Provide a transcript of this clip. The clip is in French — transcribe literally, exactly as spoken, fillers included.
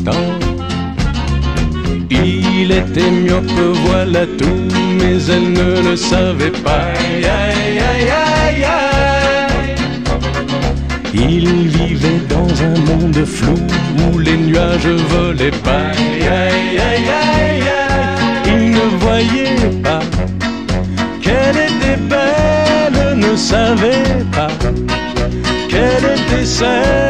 temps. Il était myope, voilà tout, mais elle ne le savait pas. Aïe, aïe, aïe, aïe, aïe. Il vivait dans un monde flou où les nuages volaient pas. Aïe, aïe, aïe, aïe, aïe. Il ne voyait pas qu'elle était belle, ne savait pas qu'elle était celle